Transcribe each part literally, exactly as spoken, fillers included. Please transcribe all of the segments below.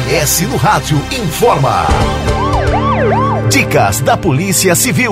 S no Rádio informa. Dicas da Polícia Civil.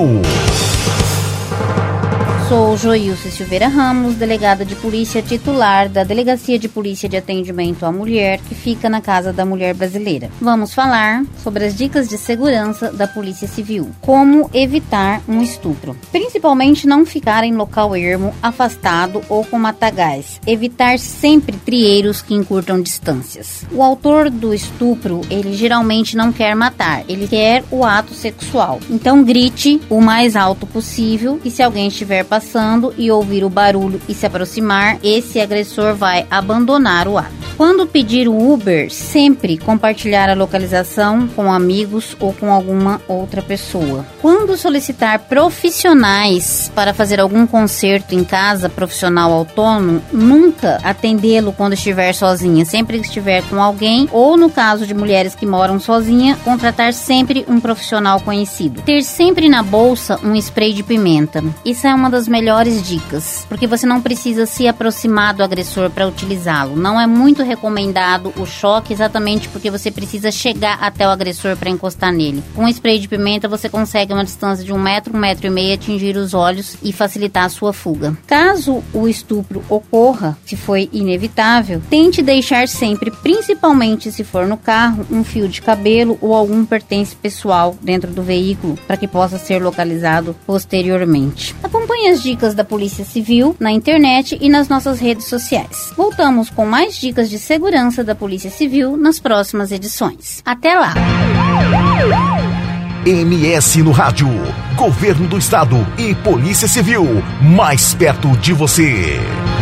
Sou Joilce Silveira Ramos, delegada de polícia titular da Delegacia de Polícia de Atendimento à Mulher, que fica na Casa da Mulher Brasileira. Vamos falar sobre as dicas de segurança da Polícia Civil. Como evitar um estupro. Principalmente não ficar em local ermo, afastado ou com matagais. Evitar sempre trieiros que encurtam distâncias. O autor do estupro, ele geralmente não quer matar, ele quer o ato sexual. Então grite o mais alto possível e se alguém estiver passando passando e ouvir o barulho e se aproximar, esse agressor vai abandonar o ato. Quando pedir o Uber, sempre compartilhar a localização com amigos ou com alguma outra pessoa. Quando solicitar profissionais para fazer algum conserto em casa, profissional autônomo, nunca atendê-lo quando estiver sozinha, sempre que estiver com alguém, ou no caso de mulheres que moram sozinha, contratar sempre um profissional conhecido. Ter sempre na bolsa um spray de pimenta. Isso é uma das melhores dicas, porque você não precisa se aproximar do agressor para utilizá-lo. Não é muito recomendado o choque, exatamente porque você precisa chegar até o agressor para encostar nele. Com um spray de pimenta você consegue uma distância de um metro, um metro e meio, atingir os olhos e facilitar a sua fuga. Caso o estupro ocorra, se foi inevitável, tente deixar sempre, principalmente se for no carro, um fio de cabelo ou algum pertence pessoal dentro do veículo para que possa ser localizado posteriormente. Acompanhe as dicas da Polícia Civil na internet e nas nossas redes sociais. Voltamos com mais dicas de segurança da Polícia Civil nas próximas edições. Até lá! M S no Rádio, Governo do Estado e Polícia Civil, mais perto de você.